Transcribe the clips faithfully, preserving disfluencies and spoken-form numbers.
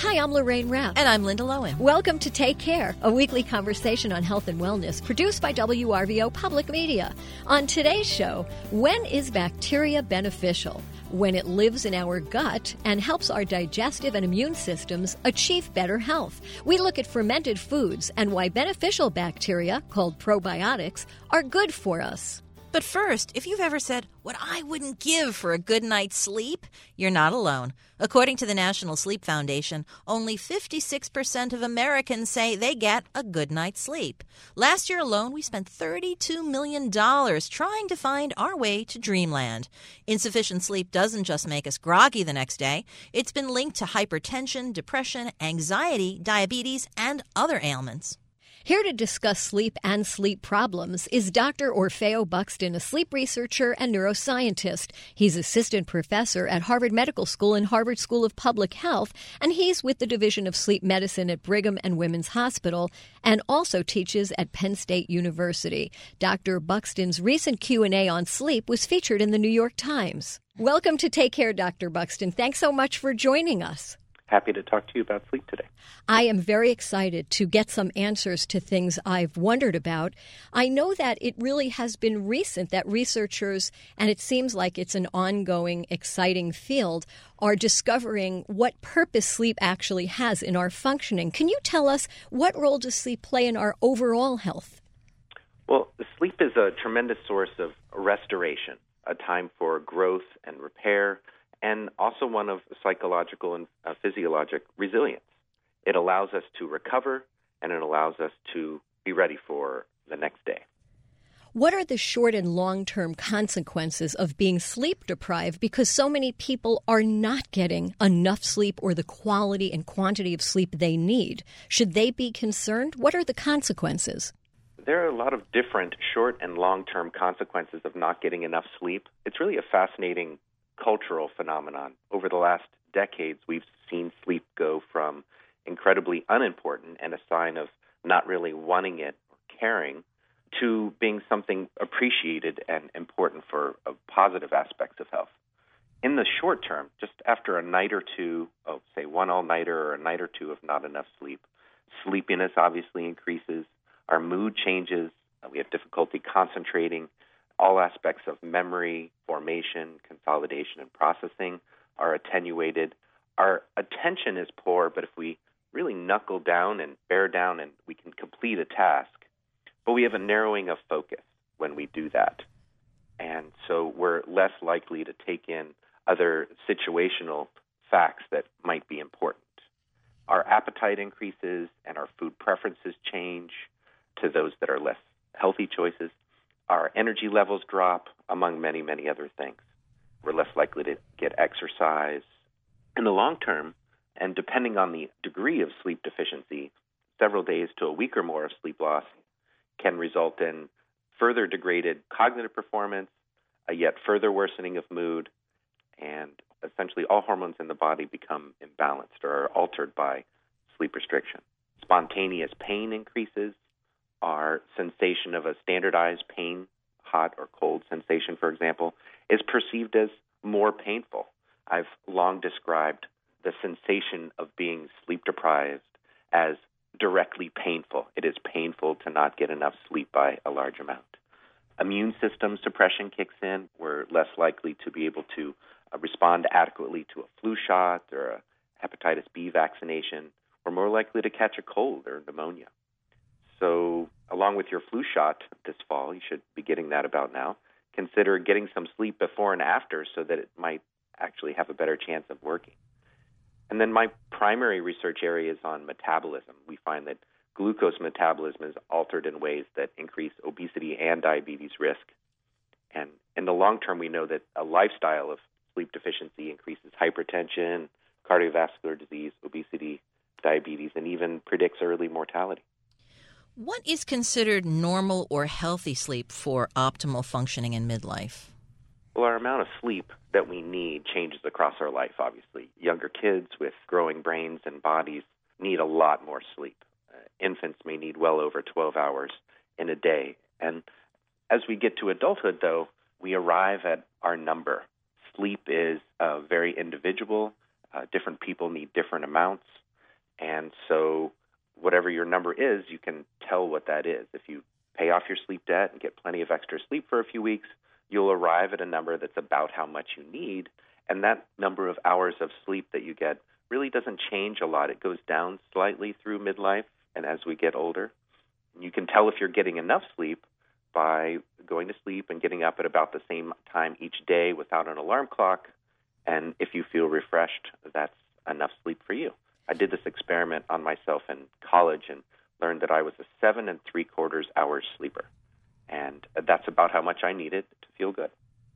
Hi, I'm Lorraine Rapp. And I'm Linda Lowen. Welcome to Take Care, a weekly conversation on health and wellness produced by W R V O Public Media. On today's show, when is bacteria beneficial? When it lives in our gut and helps our digestive and immune systems achieve better health. We look at fermented foods and why beneficial bacteria, called probiotics, are good for us. But first, if you've ever said, what I wouldn't give for a good night's sleep, you're not alone. According to the National Sleep Foundation, only fifty-six percent of Americans say they get a good night's sleep. Last year alone, we spent thirty-two million dollars trying to find our way to dreamland. Insufficient sleep doesn't just make us groggy the next day. It's been linked to hypertension, depression, anxiety, diabetes, and other ailments. Here to discuss sleep and sleep problems is Doctor Orfeo Buxton, a sleep researcher and neuroscientist. He's assistant professor at Harvard Medical School and Harvard School of Public Health, and he's with the Division of Sleep Medicine at Brigham and Women's Hospital and also teaches at Penn State University. Doctor Buxton's recent Q and A on sleep was featured in the New York Times. Welcome to Take Care, Doctor Buxton. Thanks so much for joining us. Happy to talk to you about sleep today. I am very excited to get some answers to things I've wondered about. I know that it really has been recent that researchers, and it seems like it's an ongoing, exciting field, are discovering what purpose sleep actually has in our functioning. Can you tell us what role does sleep play in our overall health? Well, sleep is a tremendous source of restoration, a time for growth and repair, and also one of psychological and uh, physiologic resilience. It allows us to recover, and it allows us to be ready for the next day. What are the short and long-term consequences of being sleep deprived because so many people are not getting enough sleep or the quality and quantity of sleep they need? Should they be concerned? What are the consequences? There are a lot of different short and long-term consequences of not getting enough sleep. It's really a fascinating cultural phenomenon. Over the last decades, we've seen sleep go from incredibly unimportant and a sign of not really wanting it or caring to being something appreciated and important for uh, positive aspects of health. In the short term, just after a night or two of, say, one all-nighter or a night or two of not enough sleep, sleepiness obviously increases, our mood changes, uh, we have difficulty concentrating, all aspects of memory, formation, consolidation, and processing are attenuated. Our attention is poor, but if we really knuckle down and bear down and we can complete a task, but we have a narrowing of focus when we do that. And so we're less likely to take in other situational facts that might be important. Our appetite increases and our food preferences change to those that are less healthy choices. Our energy levels drop, among many, many other things. We're less likely to get exercise. In the long term, and depending on the degree of sleep deficiency, several days to a week or more of sleep loss can result in further degraded cognitive performance, a yet further worsening of mood, and essentially all hormones in the body become imbalanced or are altered by sleep restriction. Spontaneous pain increases. Our sensation of a standardized pain, hot or cold sensation, for example, is perceived as more painful. I've long described the sensation of being sleep deprived as directly painful. It is painful to not get enough sleep by a large amount. Immune system suppression kicks in. We're less likely to be able to uh, respond adequately to a flu shot or a hepatitis B vaccination. We're more likely to catch a cold or pneumonia. So along with your flu shot this fall, you should be getting that about now, consider getting some sleep before and after so that it might actually have a better chance of working. And then my primary research area is on metabolism. We find that glucose metabolism is altered in ways that increase obesity and diabetes risk. And in the long term, we know that a lifestyle of sleep deficiency increases hypertension, cardiovascular disease, obesity, diabetes, and even predicts early mortality. What is considered normal or healthy sleep for optimal functioning in midlife? Well, our amount of sleep that we need changes across our life, obviously. Younger kids with growing brains and bodies need a lot more sleep. Uh, infants may need well over twelve hours in a day. And as we get to adulthood, though, we arrive at our number. Sleep is uh, very individual. Uh, different people need different amounts. And so whatever your number is, you can tell what that is. If you pay off your sleep debt and get plenty of extra sleep for a few weeks, you'll arrive at a number that's about how much you need. And that number of hours of sleep that you get really doesn't change a lot. It goes down slightly through midlife and as we get older. You can tell if you're getting enough sleep by going to sleep and getting up at about the same time each day without an alarm clock. And if you feel refreshed, that's enough sleep for you. I did this experiment on myself in college and learned that I was a seven and three quarters hours sleeper. And that's about how much I needed to feel good.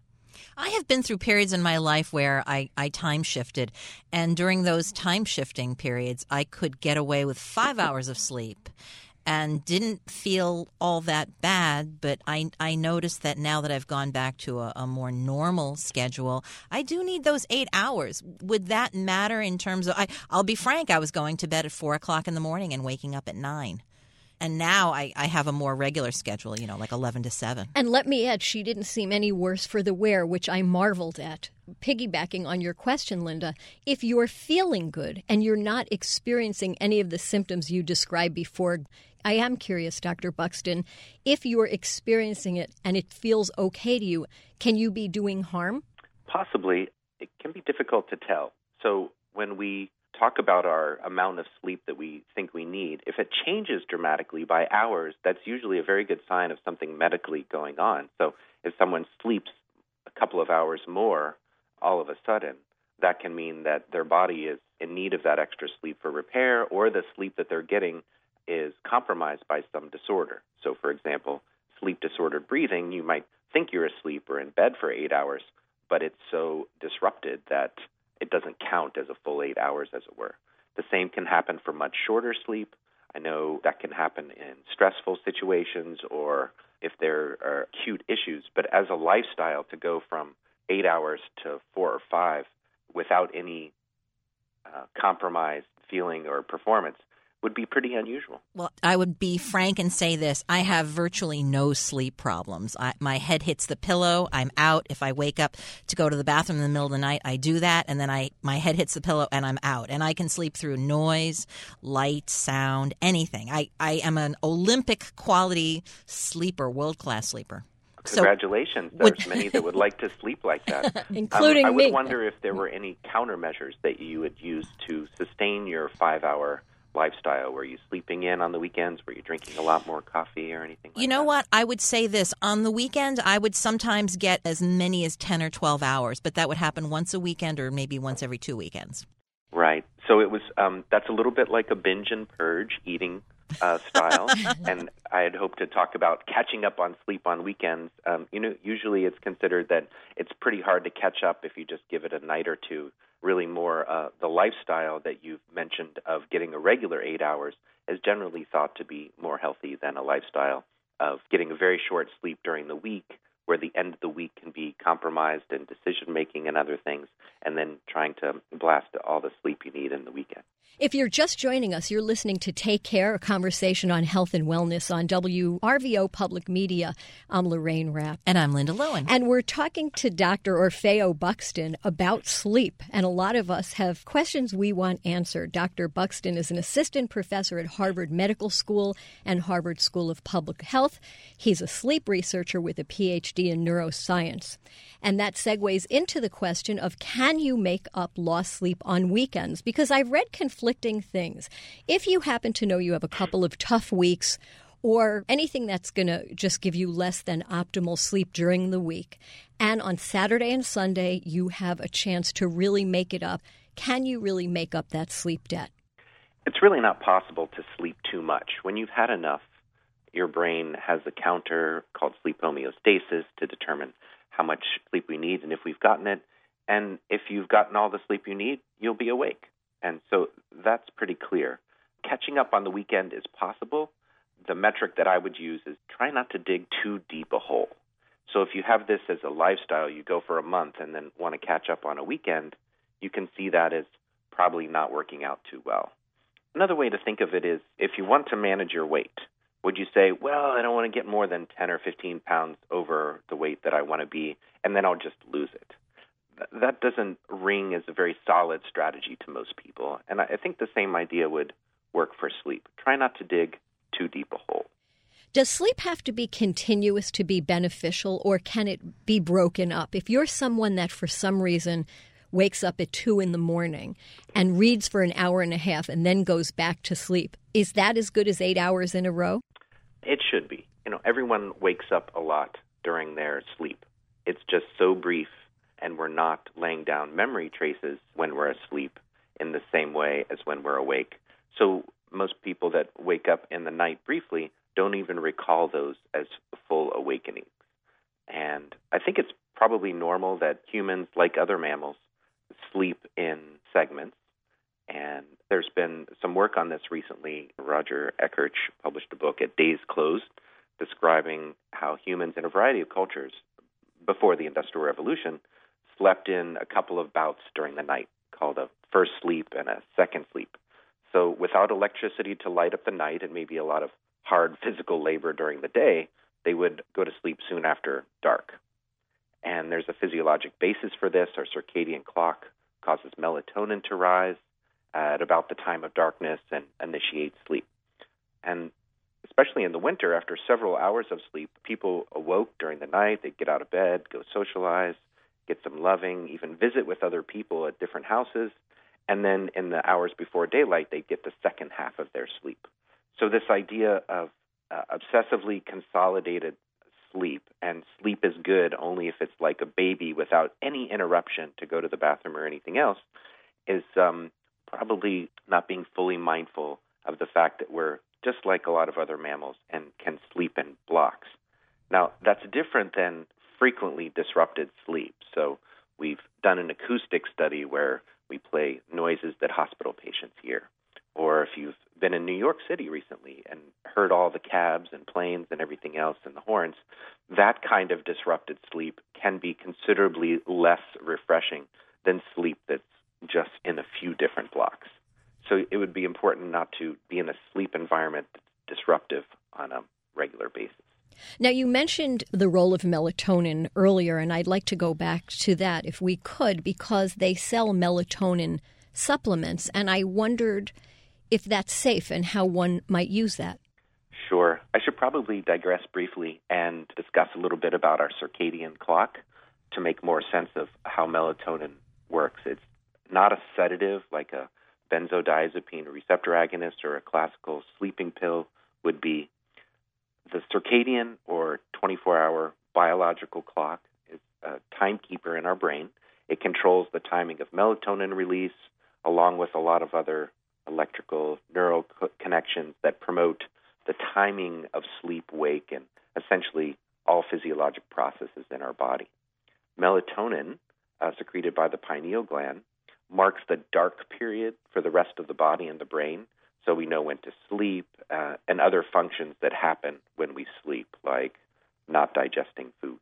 I have been through periods in my life where I, I time shifted. And during those time shifting periods, I could get away with five hours of sleep and didn't feel all that bad. But I, I noticed that now that I've gone back to a, a more normal schedule, I do need those eight hours. Would that matter in terms of, I, I'll be frank, I was going to bed at four o'clock in the morning and waking up at nine. And now I, I have a more regular schedule, you know, like eleven to seven. And let me add, she didn't seem any worse for the wear, which I marveled at. Piggybacking on your question, Linda, if you're feeling good and you're not experiencing any of the symptoms you described before, I am curious, Doctor Buxton, if you're experiencing it and it feels okay to you, can you be doing harm? Possibly. It can be difficult to tell. So when we talk about our amount of sleep that we think we need, if it changes dramatically by hours, that's usually a very good sign of something medically going on. So if someone sleeps a couple of hours more all of a sudden, that can mean that their body is in need of that extra sleep for repair, or the sleep that they're getting is compromised by some disorder. So, for example, sleep-disordered breathing, you might think you're asleep or in bed for eight hours, but it's so disrupted that it doesn't count as a full eight hours, as it were. The same can happen for much shorter sleep. I know that can happen in stressful situations or if there are acute issues. But as a lifestyle, to go from eight hours to four or five without any uh, compromised feeling or performance would be pretty unusual. Well, I would be frank and say this. I have virtually no sleep problems. I, my head hits the pillow. I'm out. If I wake up to go to the bathroom in the middle of the night, I do that, and then I my head hits the pillow and I'm out. And I can sleep through noise, light, sound, anything. I, I am an Olympic quality sleeper, world-class sleeper. Congratulations. So, There's many that would like to sleep like that. Including um, I would me. wonder if there were any countermeasures that you would use to sustain your five-hour lifestyle. Were you sleeping in on the weekends? Were you drinking a lot more coffee or anything like You know that? what? I would say this. On the weekend, I would sometimes get as many as ten or twelve hours, but that would happen once a weekend or maybe once every two weekends. Right. So it was. Um, that's a little bit like a binge and purge eating uh, style. And I had hoped to talk about catching up on sleep on weekends. Um, you know, usually it's considered that it's pretty hard to catch up if you just give it a night or two. Really more uh, the lifestyle that you've mentioned of getting a regular eight hours is generally thought to be more healthy than a lifestyle of getting a very short sleep during the week, where the end of the week can be compromised in decision-making and other things, and then trying to blast all the sleep you need in the weekend. If you're just joining us, you're listening to Take Care, a conversation on health and wellness on W R V O Public Media. I'm Lorraine Rapp. And I'm Linda Lowen. And we're talking to Doctor Orfeo Buxton about sleep. And a lot of us have questions we want answered. Doctor Buxton is an assistant professor at Harvard Medical School and Harvard School of Public Health. He's a sleep researcher with a P H D in neuroscience. And that segues into the question of, can you make up lost sleep on weekends? Because I've read conflicting things. If you happen to know you have a couple of tough weeks or anything that's going to just give you less than optimal sleep during the week, and on Saturday and Sunday you have a chance to really make it up, can you really make up that sleep debt? It's really not possible to sleep too much. When you've had enough, your brain has a counter called sleep homeostasis to determine how much sleep we need and if we've gotten it. And if you've gotten all the sleep you need, you'll be awake. And so that's pretty clear. Catching up on the weekend is possible. The metric that I would use is try not to dig too deep a hole. So if you have this as a lifestyle, you go for a month and then want to catch up on a weekend, you can see that as probably not working out too well. Another way to think of it is if you want to manage your weight, would you say, well, I don't want to get more than ten or fifteen pounds over the weight that I want to be, and then I'll just lose it? th- that doesn't ring as a very solid strategy to most people. And I, I think the same idea would work for sleep. Try not to dig too deep a hole. Does sleep have to be continuous to be beneficial, or can it be broken up? If you're someone that for some reason wakes up at two in the morning and reads for an hour and a half and then goes back to sleep, is that as good as eight hours in a row? It should be. You know, everyone wakes up a lot during their sleep. It's just so brief, and we're not laying down memory traces when we're asleep in the same way as when we're awake. So most people that wake up in the night briefly don't even recall those as full awakenings. And I think it's probably normal that humans, like other mammals, sleep in segments. And there's been some work on this recently. Roger Eckarch published a book at Days Closed describing how humans in a variety of cultures before the Industrial Revolution slept in a couple of bouts during the night called a first sleep and a second sleep. So without electricity to light up the night and maybe a lot of hard physical labor during the day, they would go to sleep soon after dark. And there's a physiologic basis for this. Our circadian clock causes melatonin to rise at about the time of darkness and initiates sleep. And especially in the winter, after several hours of sleep, people awoke during the night. They'd get out of bed, go socialize, get some loving, even visit with other people at different houses. And then in the hours before daylight, they'd get the second half of their sleep. So this idea of uh, obsessively consolidated sleep, and sleep is good only if it's like a baby without any interruption to go to the bathroom or anything else, is um, probably not being fully mindful of the fact that we're just like a lot of other mammals and can sleep in blocks. Now, that's different than frequently disrupted sleep. So we've done an acoustic study where we play noises that hospital patients hear. Or if you've been in New York City recently and heard all the cabs and planes and everything else and the horns, that kind of disrupted sleep can be considerably less refreshing than sleep that's just in a few different blocks. So it would be important not to be in a sleep environment that's disruptive on a regular basis. Now, you mentioned the role of melatonin earlier, and I'd like to go back to that if we could, because they sell melatonin supplements, and I wondered if that's safe and how one might use that. Sure. I should probably digress briefly and discuss a little bit about our circadian clock to make more sense of how melatonin works. It's not a sedative like a benzodiazepine receptor agonist or a classical sleeping pill would be. The circadian or twenty-four hour biological clock is a timekeeper in our brain. It controls the timing of melatonin release along with a lot of other electrical neural co- connections that promote the timing of sleep-wake and essentially all physiologic processes in our body. Melatonin, uh, secreted by the pineal gland, marks the dark period for the rest of the body and the brain, so we know when to sleep uh, and other functions that happen when we sleep, like not digesting food.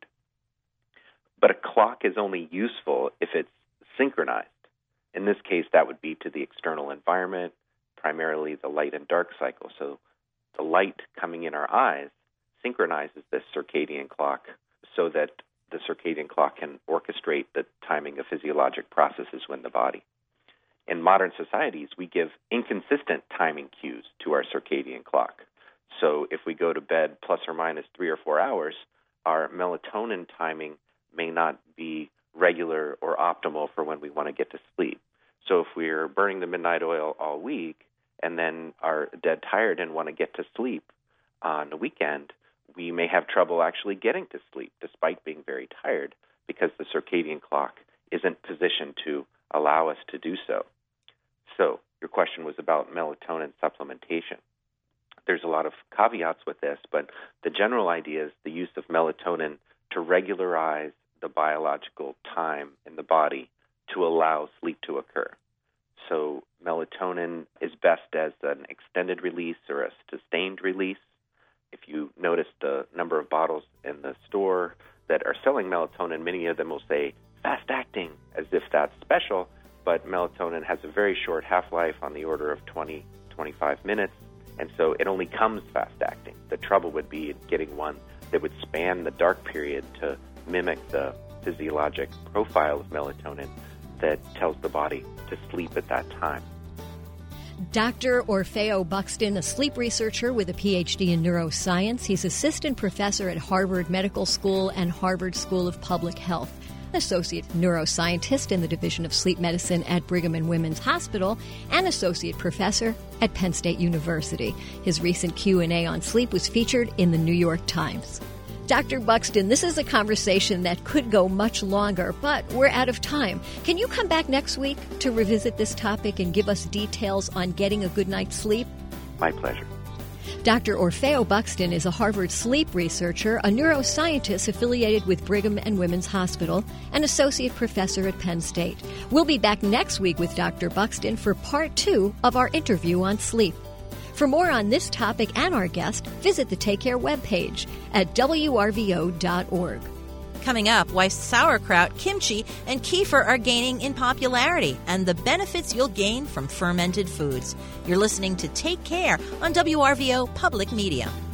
But a clock is only useful if it's synchronized. In this case, that would be to the external environment, primarily the light and dark cycle. So the light coming in our eyes synchronizes this circadian clock so that the circadian clock can orchestrate the timing of physiologic processes in the body. In modern societies, we give inconsistent timing cues to our circadian clock. So if we go to bed plus or minus three or four hours, our melatonin timing may not be regular or optimal for when we want to get to sleep. So if we're burning the midnight oil all week and then are dead tired and want to get to sleep on the weekend, we may have trouble actually getting to sleep despite being very tired because the circadian clock isn't positioned to allow us to do so. So your question was about melatonin supplementation. There's a lot of caveats with this, but the general idea is the use of melatonin to regularize the biological time in the body to allow sleep to occur. So melatonin is best as an extended release or a sustained release. If you notice the number of bottles in the store that are selling melatonin, many of them will say fast-acting, as if that's special, but melatonin has a very short half-life on the order of twenty, twenty-five minutes, and so it only comes fast-acting. The trouble would be getting one that would span the dark period to mimic the physiologic profile of melatonin that tells the body to sleep at that time. Doctor Orfeo Buxton, a sleep researcher with a P H D in neuroscience. He's assistant professor at Harvard Medical School and Harvard School of Public Health, associate neuroscientist in the Division of Sleep Medicine at Brigham and Women's Hospital, and associate professor at Penn State University. His recent Q and A on sleep was featured in the New York Times. Doctor Buxton, this is a conversation that could go much longer, but we're out of time. Can you come back next week to revisit this topic and give us details on getting a good night's sleep? My pleasure. Doctor Orfeo Buxton is a Harvard sleep researcher, a neuroscientist affiliated with Brigham and Women's Hospital, and associate professor at Penn State. We'll be back next week with Doctor Buxton for part two of our interview on sleep. For more on this topic and our guest, visit the Take Care webpage at W R V O dot org. Coming up, why sauerkraut, kimchi, and kefir are gaining in popularity and the benefits you'll gain from fermented foods. You're listening to Take Care on W R V O Public Media.